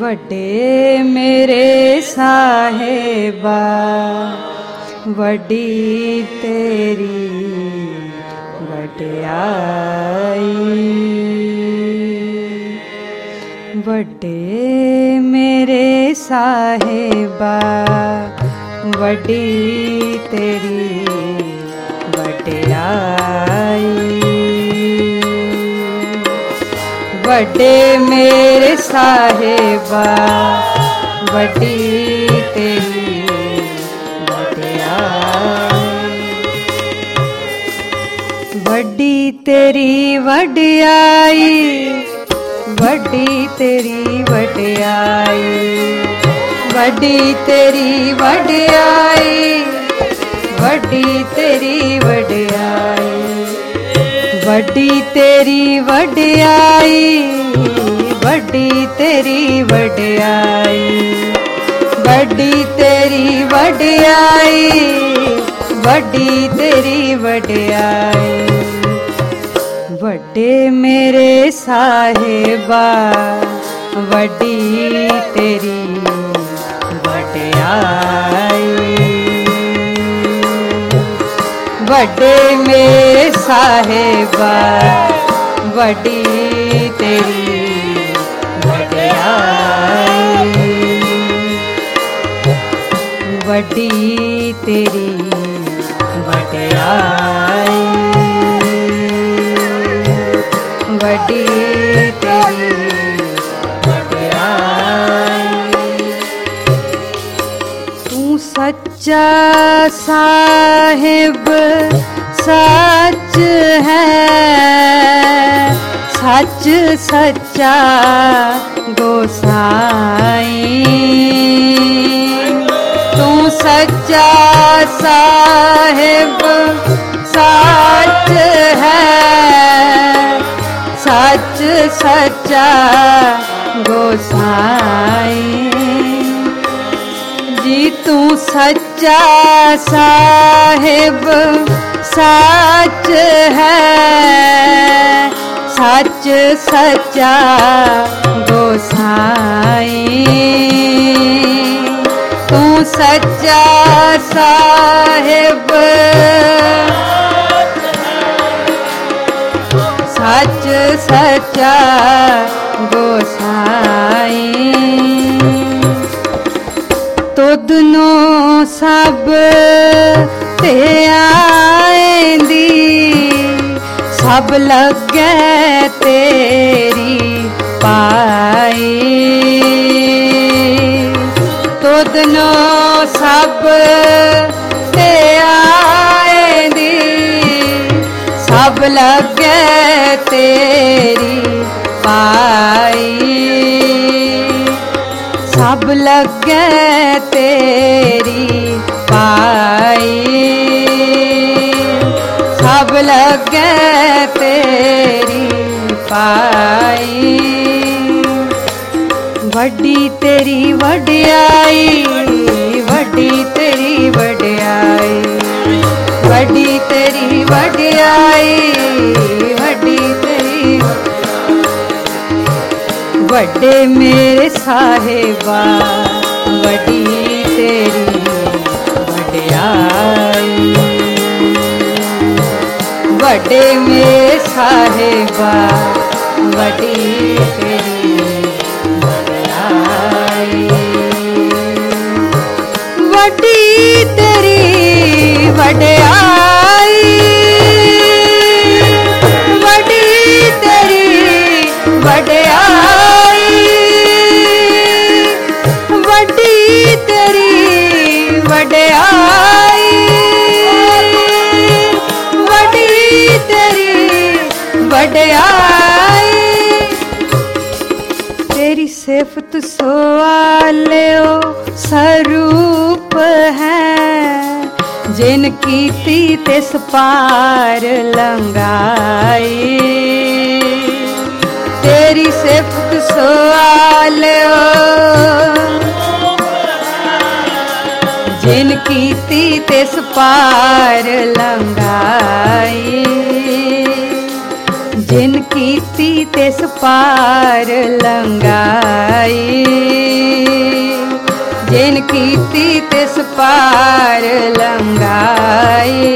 वड्डे मेरे साहेबा वड्डी तेरी वड्याई। वड्डे मेरे साहेबा वड्डी तेरी वड्याई। वड्डे मेरे साहेबा वड्डी तेरी वड्याई। वड्डी तेरी वड्याई वड्डी तेरी वड्याई। वड्डी तेरी वड्याई वड्डी तेरी वड्याई। वड्डी तेरी वड्याई वड्डी तेरी वड्याई। वड्डी तेरी वड्याई वड्डी तेरी वड्याई। वड्डे मेरे साहेबा वड्डी तेरी वड्याई। वड्डे मेरे साहेबा वड्डी तेरी वड्याई। वड्डी तेरी वड्याई। वड्डी तेरी वड्याई। तू सच्चा साहिब सच है सच सच्चा गोसाई। तू सच्चा साहिब सच है सच सच्चा गोसाई। जी तू सच्चा साहिब सच है सच सच्चा गोसाई। तू सच्चा साहिब सच सच्चा गोसाई। तुदनो सब ते आएंदी सब लगे तेरी पाई। तुदनो सब ते आएंदी सब लगे तेरी पाई। सब लगे तेरी पाई। सब लगे तेरी पाई। वड्डी तेरी वड्याई वड्डी तेरी वड्याई। वड्डी तेरी वड्याई वड्डी तेरी। वड्डे मेरे साहेबा वड्डी तेरी वड्याई। वड्डे मेरे साहेबा वड्डी तेरी वड्याई। वड्डी तेरी वड्याई वड्डी तेरी वड्याई। वड्डी तेरी वड्याई वड्डी तेरी वड्याई। तेरी सिफत सवालियो स्वरूप है जिन कीती तिस पार लंघाई। तेरी सिफत सवालियो जिन कीती तिस पार लंघाई। जिन कीती तिस पार लंघाई, जिन कीती तिस पार लंघाई।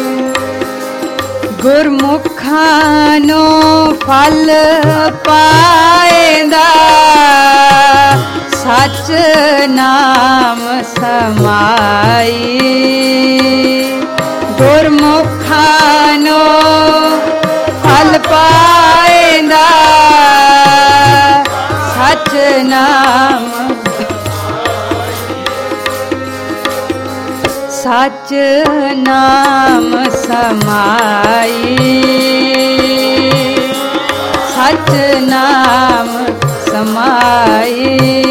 गुरमुखानो फल पाएंदा, सच नाम समाई। गुरमुखानो फल पाएंदा, सच नाम, सच नाम समाई। सच नाम समाई।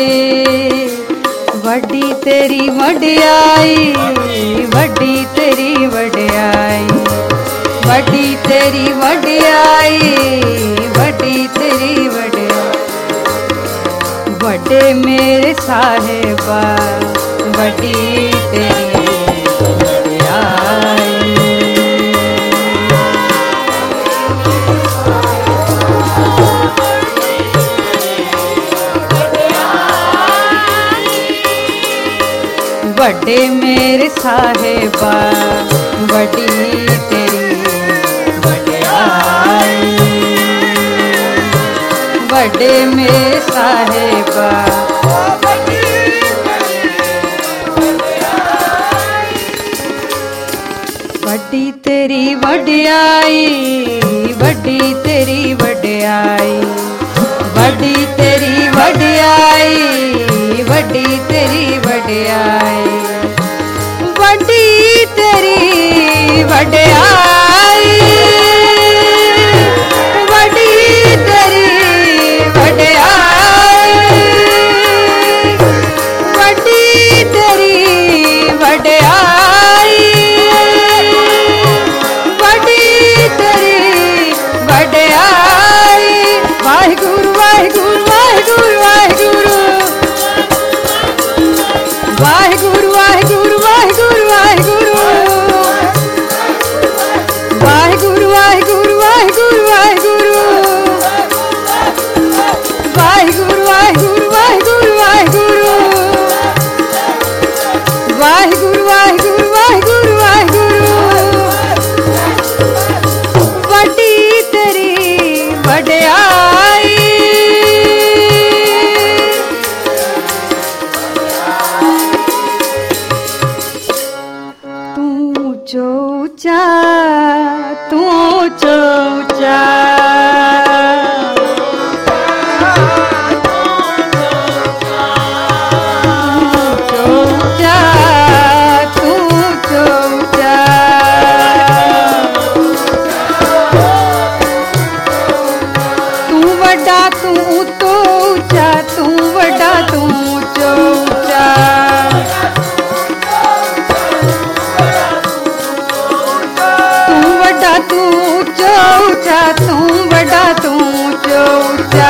वड्डी तेरी वड्याई, वड्डी तेरी वड्याई, वड्डी तेरी वड्याई, वड्डी तेरी वड्याई। वड्डे मेरे साहिबा, वड्डी तेरी वड्याई। वड्डे मेरे साहिबा, वड्डी तेरी वड्याई। वड्डे मेरे साहिबा, वड्डी तेरी वड्याई, वड्डी तेरी वड्याई, वड्डी तेरी वड्याई, वड्डी तेरी वड्याई। वड्डी तेरी वड्याई, वड्डी तेरी वड्याई, वड्डी तेरी वड्याई, वड्डी तेरी वड्याई। वाहिगुरु वाहिगुरु वाहिगुरु वाहिगुरु, वाहिगुरु वाहिगुरु वाहिगुरु वाहिगुरु, वाहिगुरु वाहिगुरु वाहिगुरु वाहिगुरु, वाहिगुरु वाहिगुरु वाहिगुरु वाहिगुरु, वाहिगुरु वाहिगुरु वाहिगुरु वाहिगुरु। वड्डी तेरी वड्याई, तू चौचा, तू चौचा, चौचा, तू चौचा। तू वड्डा तू तो ऊंचा, तू वड्डा तू चौचा। तू वड्डा तू चौचा, तू वड्डा तू चौचा।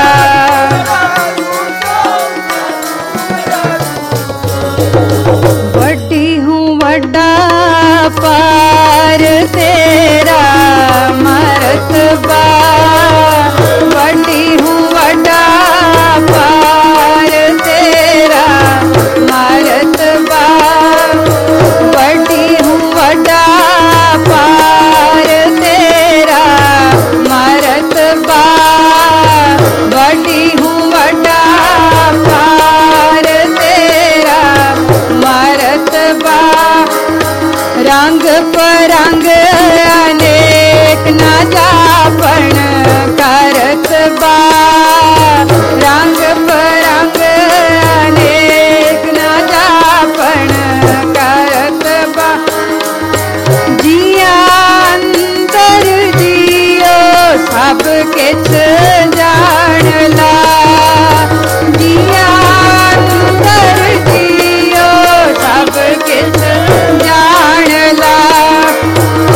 वड्डी हूँ वड्डा पार तेरा मरतबा, वड्डी हूँ वड्डा पार तेरा मरतबा। वड्डी हूँ वड्डा पार तेरा मरतबा, वड्डी हूँ वड्डा पार तेरा मरतबा। रंग परंग अनेक न जापन करतबा, रंग परंग अनेक न जापन करतबा। जिया अंतर जियो सब किछ जान ला, जिया अंतर जियो सब किछ जान ला।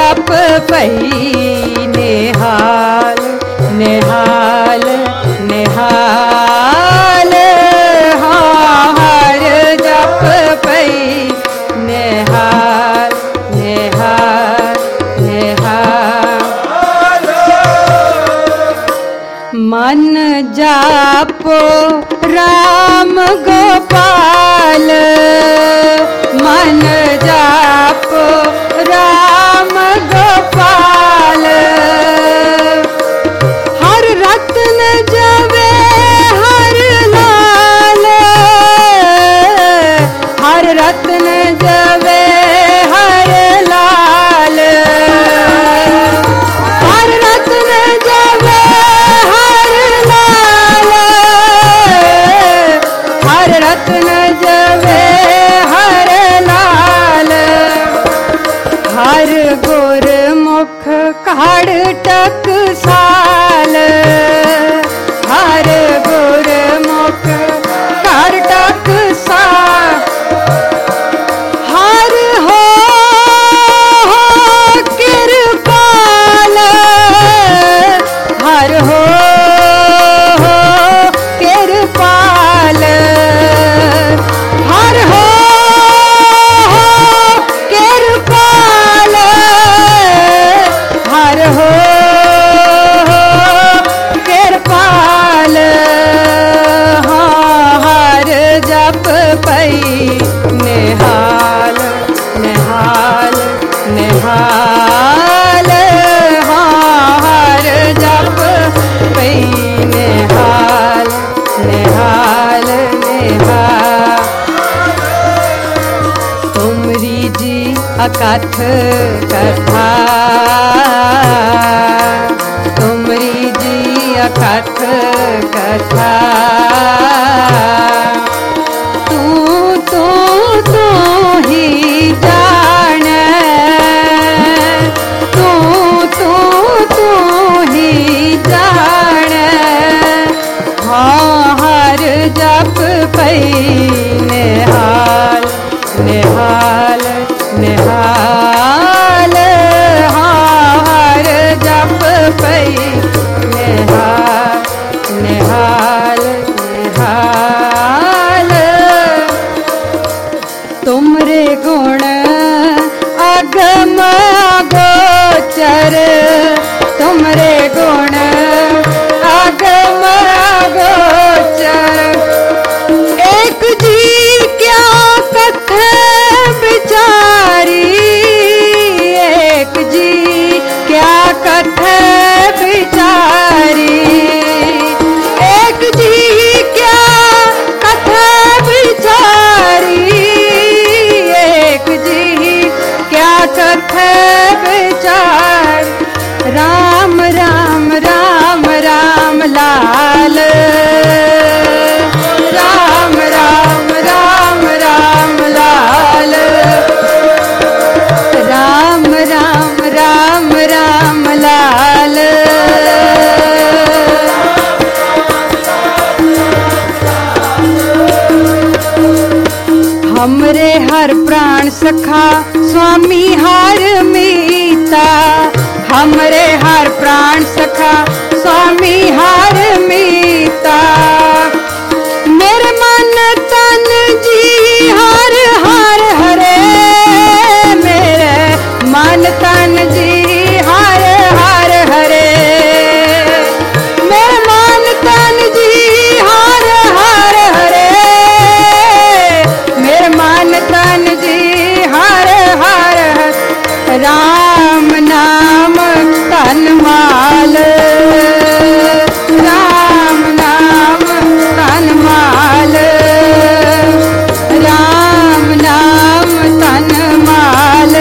मन जापो राम गोपाल, मन जापो राम गोपाल। हर रत्न जवे हर लाल, हर रत्न जवे हर लाल, हर रत्न जवे हर लाल, हर रत्न जवे हर लाल। हर गुरमुख काढ़ टकसाल, हर गुरमुख काढ़ टकसाल। हर हो कृपाल, हर हो कृपाल, हर हो कृपाल, हर हो कृपाल। हाँ हर जप पई निहाल, निहाल, निहाल। हाँ हर जप पई निहाल, निहाल, निहाल। तुमरी जी अकथ कथा, तुमरी जी अकथ कथा। तू ही जान, तू ही जान। हाँ हर जप पई निहाल, निहाल, निहाल। हाँ हर जप पई निहाल, निहाल, निहाल। तुमरे गुण अगम गोचर, तुमरे गुण अगम गोचर। एक जी क्या कथ बिचारी, एक जी क्या कथ बिचारी। एक जी क्या कथ बिचारी, एक जी क्या कथ बिचारी। राम राम राम राम लाल, राम राम राम राम लाल, राम राम राम राम लाल। हमरे हर प्राण सखा स्वामी हर मीता, हमरे हर प्राण सखा स्वामी हर मीता। मेरे मन तन जी हर हर हरे, मेरे मन तन जी हर हर हरे। मेरे मन तन जी हर हर हरे, मेरे मन तन जी हर हर हरे। राम नाम तन माल, राम नाम तन माल, राम नाम तन माल।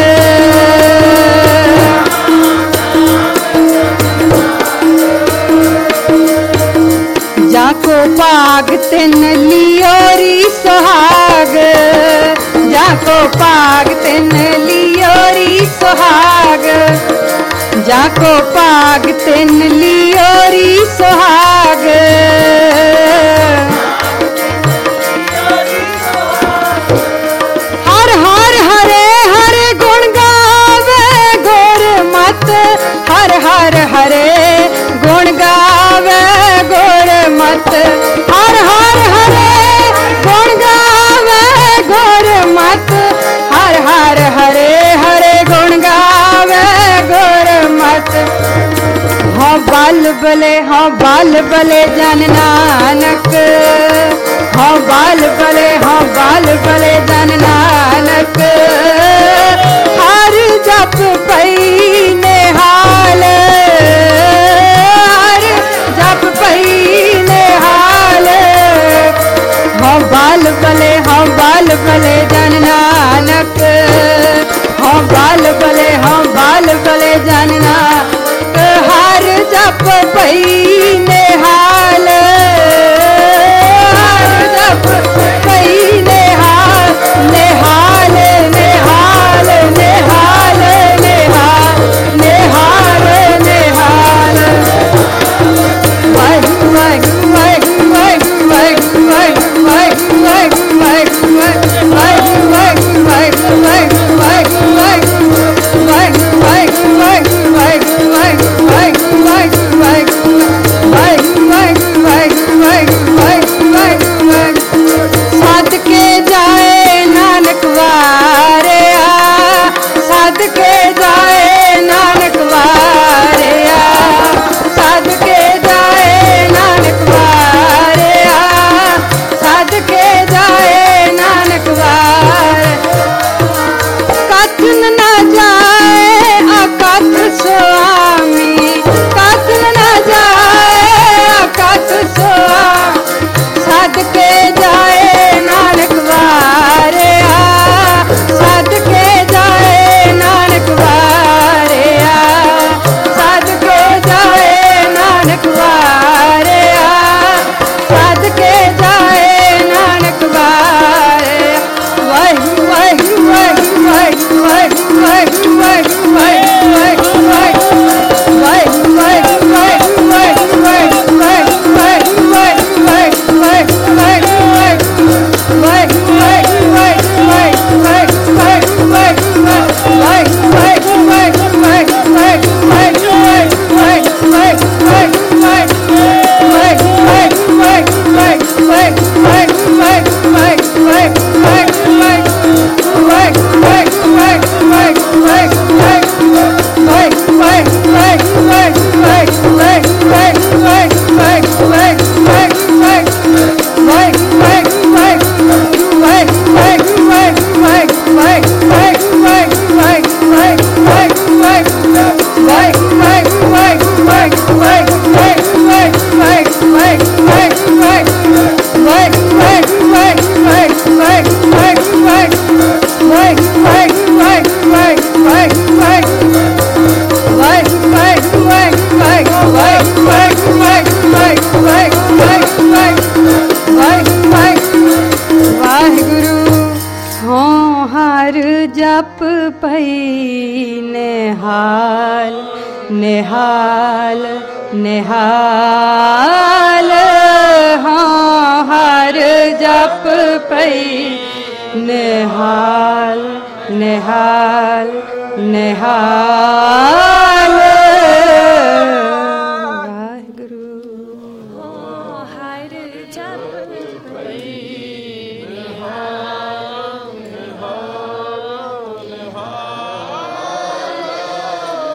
जाको पाग तिन लियोरी सुहाग, जाको पाग तिन लियोरी सुहाग, जाको पाग तिन लियोरी सुहाग। हर हर हरे हरे गुण गावे गुर मत, हर हर हरे गुण गावे गुर मत। हर हर हरे गुण गावे गुर मत, हर हर हरे हरे गुण गावे गुर मत। हाँ बाल बले जन नानक, हाँ बाल बले जन नानक। हर जप पई निहाल, हर जप पई निहाल। हाँ बाल बले जन नानक, हाँ बाल बले जन नानक। हर जप पई निहाल, हर जप पई निहाल। निहाल निहाल निहाल निहाल निहाल निहाल। वाहिगुरू वाहिगुरू वाहिगुरू वाहिगुरू वाहिगुरू वाहिगुरू वाहिगुरू वाहिगुरू वाहिगुरू वाहिगुरू सदके जाए नानक वारिया, सदके जाए नानक वारिया, सदके जाए नानक वारिया, सदके जाए नानक वार। कथन न जाए अकथ स्वामी, कथन न जाए अकथ स्वामी। सदके जाए नानक वारिया, सदके जाए नानक वारिया, सदके जाए नानक वारिया, सदके जाए नानक वारिया। वाहिगुरू वाहिगुरू वाहिगुरू वाहिगुरू वाहिगुरू वाहिगुरू वाहिगुरू वाहिगुरू जप पई निहाल निहाल निहाल। हाँ हर जप पई निहाल निहाल निहाल।